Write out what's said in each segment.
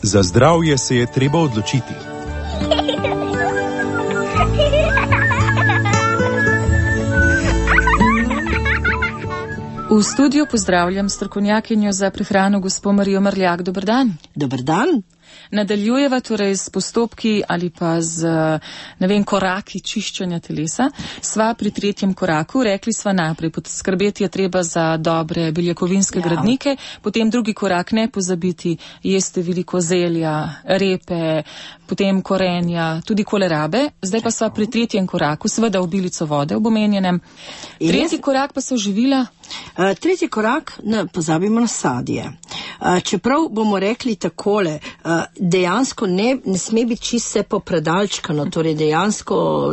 Za zdravje se je treba odločiti. V studiu pozdravljam strokovnjakinjo za prehrano gospo Marijo Mrljak. Dober dan. Dober dan. Nadaljujeva torej s postopki ali pa z, koraki čiščenja telesa. Sva pri 3. koraku, rekli sva najprej, poskrbeti je treba za dobre beljakovinske gradnike, potem 2. korak, ne pozabiti, jeste veliko zelja, repe, potem korenja, tudi kolerabe. Zdaj pa sva pri 3. koraku, seveda obilico vode ob omenjenem. 3. korak pa so živila. 3. korak, ne pozabimo na sadje. Čeprav bomo rekli takole, dejansko ne sme biti čisto popredalčkano, torej dejansko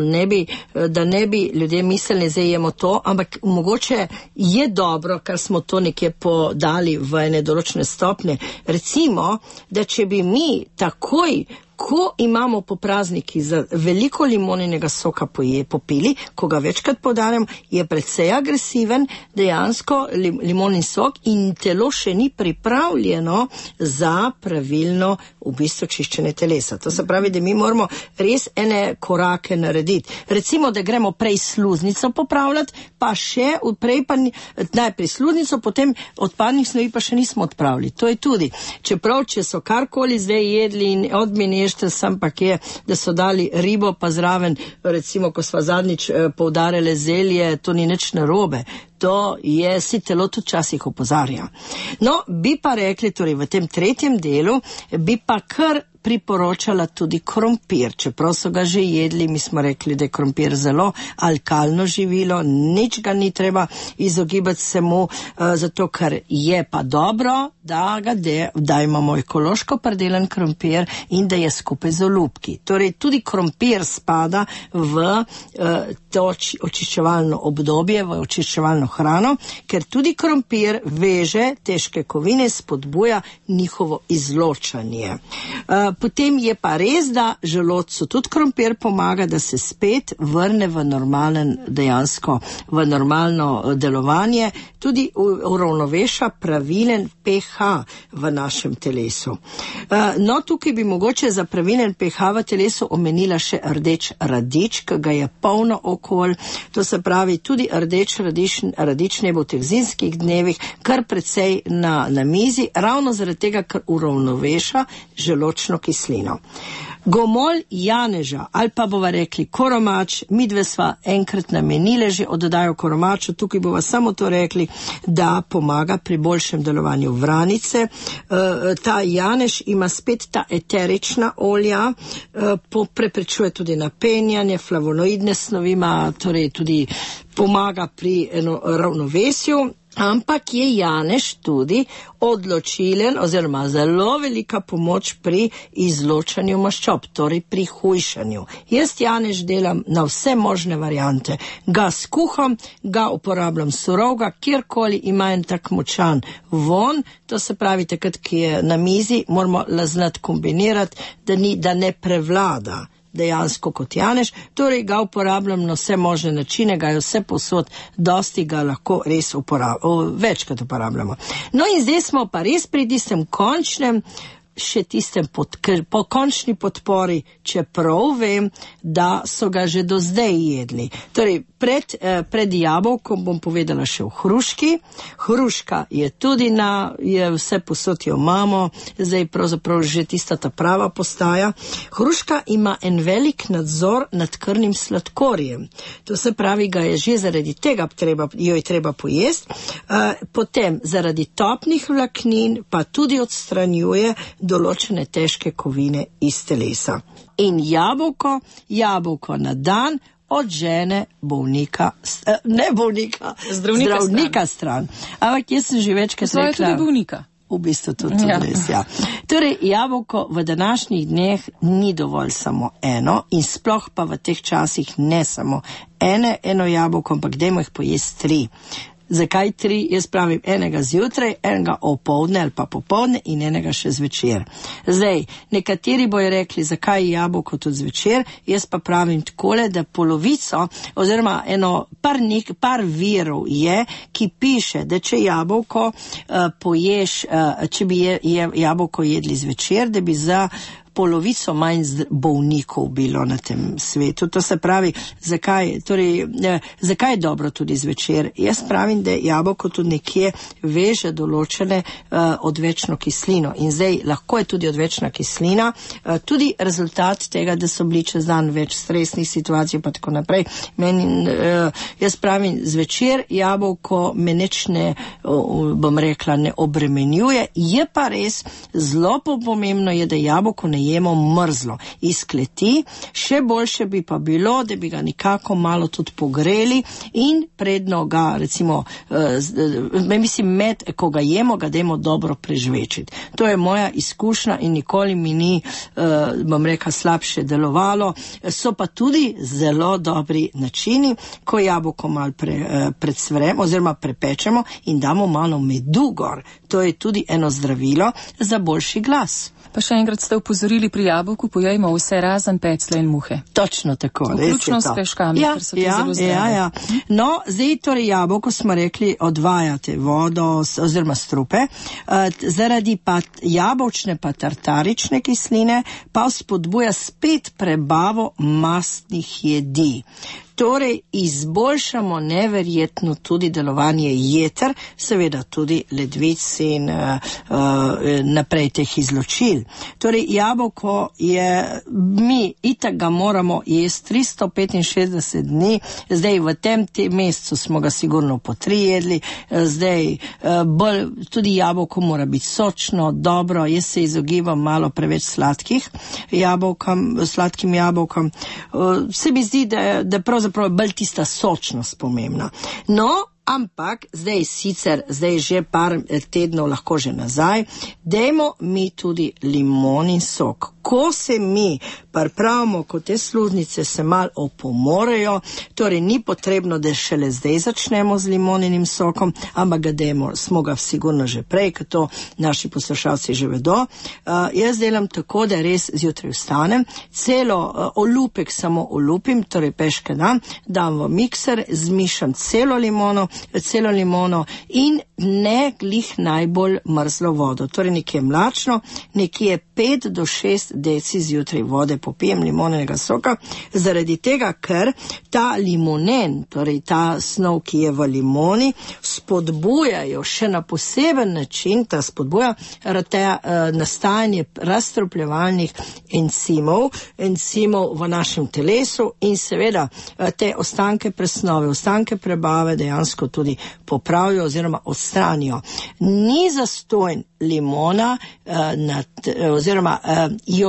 da ne bi ljudje mislili, zdaj jemo to, ampak mogoče je dobro, kar smo to nekje podali v ene določene stopnje. Recimo, da če bi mi takoj, ko imamo po prazniki za veliko limoninega soka popili, ko ga večkrat podarjam, je precej agresiven, dejansko limonin sok in telo še ni pripravljeno za pravilno v bistvu čiščenje telesa. To se pravi, da mi moramo res ene korake narediti. Recimo, da gremo prej sluznico popravljati, pa še prej pa najprej sluznico, potem odpadnih snovi pa še nismo odpravili. To je tudi. Čeprav, če so karkoli zdaj jedli in odmeni sem pa je, da so dali ribo pa zraven, recimo, ko sva zadnjič poudarjali zelje, to ni nič narobe. To je, si telo tudi časih opozarja. No, bi pa rekli, torej v tem 3. delu, bi pa kar priporočala tudi krompir, čeprav so ga že jedli, mi smo rekli, da je krompir zelo alkalno živilo, nič ga ni treba izogibati se mu, zato ker je pa dobro, da imamo ekološko predelan krompir in da je skupaj z olupki. Torej, tudi krompir spada v to očiščevalno obdobje, v očiščevalno hrano, ker tudi krompir veže težke kovine, spodbuja njihovo izločanje. Potem je pa res, da želodcu tudi krompir pomaga, da se spet vrne v v normalno delovanje, tudi uravnoveša pravilen pH v našem telesu. No, tukaj bi mogoče za pravilen pH v telesu omenila še rdeč radič, ki ga je polno okolj, to se pravi tudi rdeč radič ne bo v teh zimskih dnevih kar precej na mizi, ravno zaradi tega, ker uravnoveša želodčno kislino. Gomolj janeža, ali pa bova rekli koromač, midve sva enkrat namenile že oddajo koromaču, tukaj bova samo to rekli, da pomaga pri boljšem delovanju vranice. Ta janež ima spet ta eterična olja, preprečuje tudi napenjanje, flavonoidne snovi ima, torej tudi pomaga pri ravnovesju. Ampak je janež tudi odločilen oziroma zelo velika pomoč pri izločanju maščob, torej pri hujšanju. Jaz janež delam na vse možne variante. Ga skuham, ga uporabljam surovga, kjerkoli ima en tak močan von, to se pravi, takrat, ki je na mizi, moramo znati kombinirati, da ne prevlada dejansko kot janež, torej ga uporabljam na vse možne načine, ga je vse posod, dosti ga lahko res večkrat uporabljamo. No in zdaj smo pa res pri tistem končnem, še tistem po končni podpori, čeprav vem, da so ga že do zdaj jedli. Torej, pred jabolkom bom povedala še v hruški. Hruška je tudi je vse posod jo imamo, zdaj pravzaprav že tista ta prava postaja. Hruška ima en velik nadzor nad krvnim sladkorjem. To se pravi, ga je že zaradi tega jo je treba pojesti. Potem zaradi topnih vlaknin pa tudi odstranjuje določene težke kovine iz telesa. In jabolko na dan od žene zdravnika stran. Ampak jaz sem že večkrat rekla... Tudi bolnika. V bistvu tudi res, ja. Torej, jabolko v današnjih dneh ni dovolj samo eno in sploh pa v teh časih ne samo eno jabolko, ampak dajmo jih pojesti 3. Zakaj 3? Jaz pravim enega zjutraj, enega opoldne ali pa popoldne in enega še zvečer. Zdaj, nekateri bojo rekli, zakaj jabolko tudi zvečer, jaz pa pravim takole, da polovico oziroma par virov je, ki piše, da če jabolko poješ, če bi jabolko jedli zvečer, da bi za polovico manj bolnikov bilo na tem svetu. To se pravi, zakaj je dobro tudi zvečer? Jaz pravim, da jabolko tudi nekje veže določene odvečno kislino. In zdaj lahko je tudi odvečna kislina, tudi rezultat tega, da so bili čez dan več stresnih situacij pa tako naprej. Jaz pravim, zvečer jabolko me nič ne obremenjuje. Je pa res, zelo pomembno je, da jabolko ne jemo mrzlo iz kleti, še boljše bi pa bilo, da bi ga nekako malo tudi pogreli in predno ga, recimo, ko ga jemo, ga dajmo dobro prežvečiti. To je moja izkušnja in nikoli mi ni, slabše delovalo. So pa tudi zelo dobri načini, ko jabolko malo predsvremo oziroma prepečemo in damo malo medu gor. To je tudi eno zdravilo za boljši glas. Pa še enkrat ste upozorili, pri jabolku pojejmo vse razen peclja in muhe. Točno tako. Vključno s peškami, ker so ti zelo zdrave. No, zdaj torej jabolko smo rekli, odvajate vodo oziroma strupe, zaradi pa jabolčne pa tartarične kisline pa spodbuja spet prebavo mastnih jedi. Torej, izboljšamo neverjetno tudi delovanje jeter, seveda tudi ledvic in naprej teh izločil. Torej, jabolko je, mi itak ga moramo jesti 365 dni, zdaj v tem mesecu smo ga sigurno po 3 jedli, zdaj tudi jabolko mora biti sočno, dobro, jaz se izogibam malo preveč sladkim jabolkom. Se mi zdi, da pravzaprav bolj tista sočnost pomembna. No, ampak zdaj že par tednov lahko že nazaj, dajmo mi tudi limonin sok. Ko se mi pripravimo, ko te sluznice se malo opomorejo, torej ni potrebno, da šele zdaj začnemo z limoninim sokom, ampak ga dajmo, smo ga sigurno že prej, ker to naši poslušalci že vedo. Jaz delam tako, da res zjutraj vstanem, celo olupek samo olupim, torej peške dam v mikser, zmišam celo limono in ne glih najbolj mrzlo vodo. Torej nekje mlačno, nekje 5 do 6 deci zjutraj vode popijem limonenega soka, zaradi tega, ker ta limonen, torej ta snov, ki je v limoni, spodbujajo še na poseben način, ta spodbuja nastajanje razstropljevalnih encimov v našem telesu in seveda te ostanke presnove, ostanke prebave dejansko tudi popravijo oziroma odstranijo. Ni zastojn limona, oziroma jo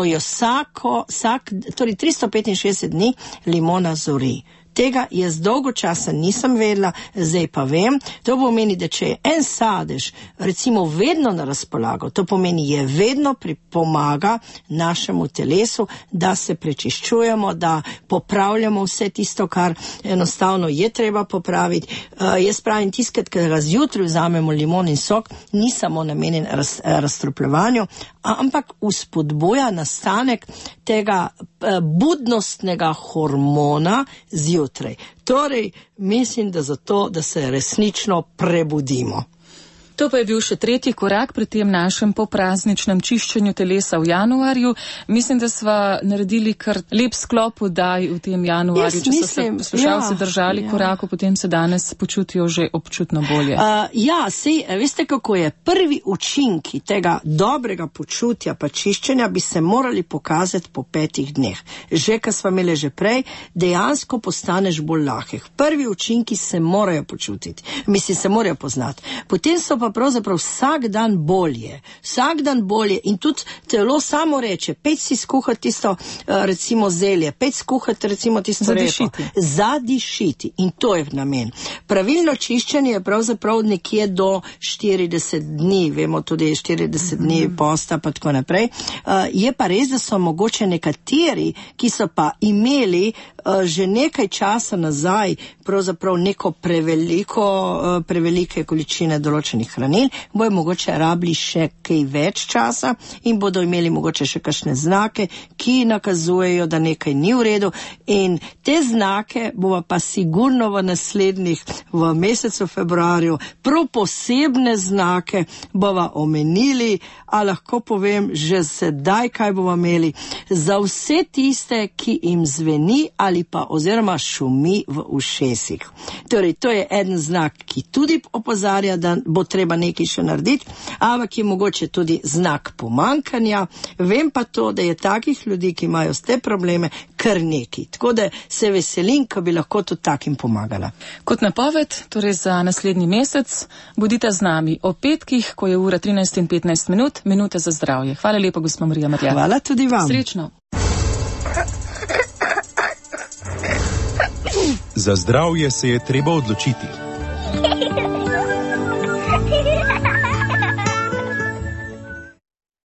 torej 365 dni limona zori. Tega jaz dolgo časa nisem vedela, zdaj pa vem. To pomeni, da če je en sadež recimo vedno na razpolago, to pomeni, je vedno pomaga našemu telesu, da se prečiščujemo, da popravljamo vse tisto, kar enostavno je treba popraviti. Jaz pravim, tiskat, ker ga zjutraj vzamemo limonin sok, ni samo namenjen razstropljevanju, ampak vzpodbuja nastanek tega budnostnega hormona zjutraj. Torej, mislim, da zato, da se resnično prebudimo. To pa je bil še 3. korak pri tem našem poprazničnem čiščenju telesa v januarju. Mislim, da sva naredili kar lep sklop oddaj v tem januarju. Če so se poslušalci držali koraku, potem se danes počutijo že občutno bolje. Veste, kako je? Prvi učinki tega dobrega počutja pa čiščenja bi se morali pokazati po 5 dneh. Že, kar sva imeli že prej, dejansko postaneš bolj lahek. Prvi učinki se morajo počutiti. Se morajo poznati. Potem so pa pa pravzaprav vsak dan bolje. Vsak dan bolje in tudi telo samo reče, pet si skuhati tisto, recimo zelje, pet skuhati recimo tisto repo. Zadišiti. In to je namen. Pravilno čiščenje je pravzaprav nekje do 40 dni, vemo tudi 40 dni posta pa tako naprej. Je pa res, da so mogoče nekateri, ki so pa imeli že nekaj časa nazaj pravzaprav neko prevelike količine določenih hranil, bojo mogoče rabili še kaj več časa in bodo imeli mogoče še kakšne znake, ki nakazujejo, da nekaj ni v redu in te znake bova pa sigurno v naslednjih, v mesecu februarju, prav posebne znake bova omenili, a lahko povem že sedaj, kaj bova imeli za vse tiste, ki jim zveni ali pa oziroma šumi v ušesih. Torej, to je eden znak, ki tudi opozarja, da bo treba nekaj še narediti, ampak je mogoče tudi znak pomankanja. Vem pa to, da je takih ljudi, ki imajo s te probleme, kar neki. Tako da se veselim, ko bi lahko tudi takim pomagala. Kot napoved, torej za naslednji mesec, bodite z nami o petkih, ko je ura 13:15, minute za zdravje. Hvala lepa, gospa Marija Marjak. Hvala tudi vam. Srečno. Za zdravje se je treba odločiti.